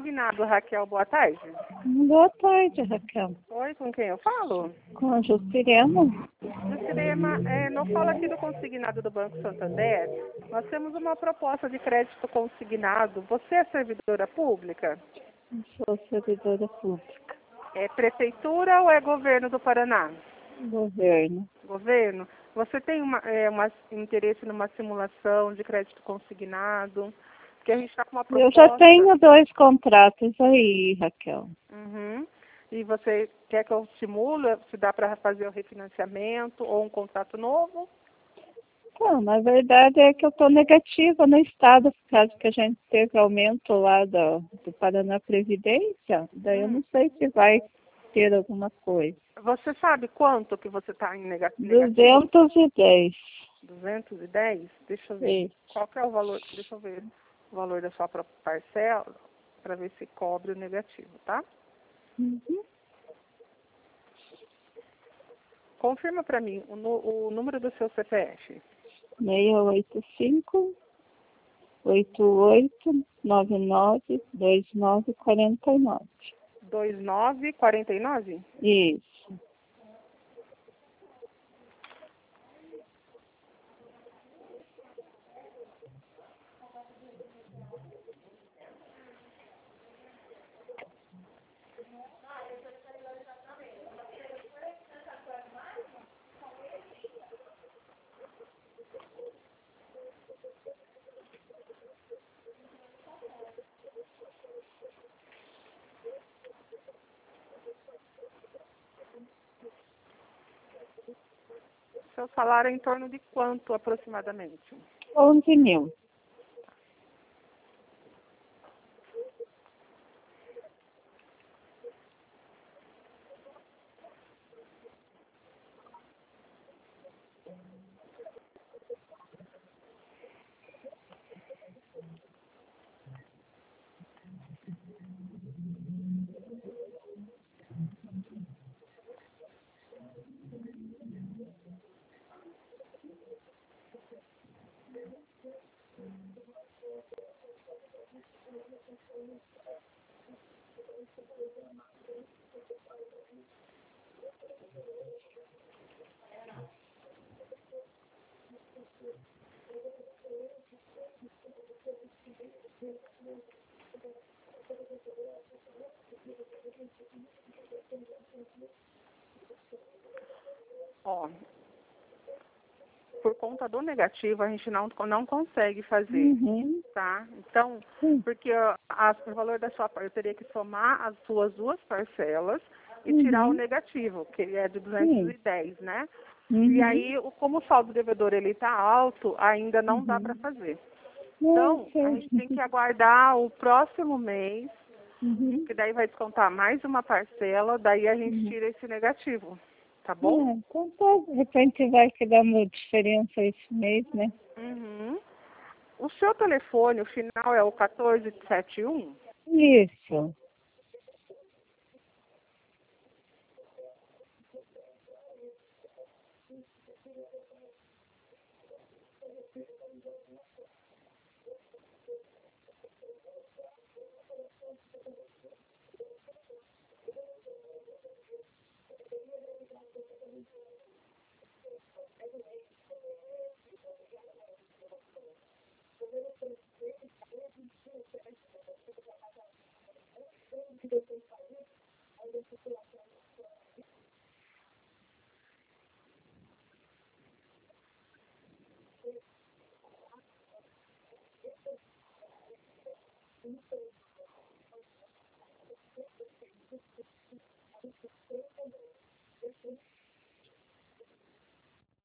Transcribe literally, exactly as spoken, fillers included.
Consignado, Raquel, boa tarde. Boa tarde, Raquel. Oi, com quem eu falo? Com a Justirema. Justirema, é, não fala aqui do consignado do Banco Santander. Nós temos uma proposta de crédito consignado. Você é servidora pública? Sou servidora pública. É prefeitura ou é governo do Paraná? Governo. Governo. Você tem uma, é, uma, interesse numa simulação de crédito consignado? Porque a gente está com uma proposta... Eu já tenho dois contratos aí, Raquel. Uhum. E você quer que eu simule, se dá para fazer o refinanciamento ou um contrato novo? Então, na verdade é que eu estou negativa no estado, por causa que a gente teve aumento lá do, do Paraná Previdência. Daí Hum. eu não sei se vai ter alguma coisa. Você sabe quanto que você está em nega- negativo? duzentos e dez. duzentos e dez? Deixa eu ver. Isso. Qual que é o valor? Deixa eu ver o valor da sua própria parcela para ver se cobre o negativo, tá? Uhum. Confirma para mim o, nu- o número do seu C P F. seis oito cinco, oito oito nove nove, dois nove quatro nove. dois nove quatro nove? Isso. Seu salário é em torno de quanto aproximadamente? onze mil. Ó, por conta do negativo, a gente não, não consegue fazer, Uhum. tá? Então, Sim. porque ó, a- o valor da sua parte, eu teria que somar as suas duas parcelas e tirar o Uhum. negativo, que é de duzentos Sim. e dez, né? Uhum. E aí, o- como o saldo devedor ele está alto, ainda não dá para Uhum. fazer. Não, Então, a sei. gente tem que aguardar o próximo mês, Uhum. que daí vai descontar mais uma parcela, daí a gente Uhum. tira esse negativo, tá É, bom? então tá, de repente vai que dá uma diferença esse mês, né? Uhum. O seu telefone, o final é o quatorze setenta e um? Isso.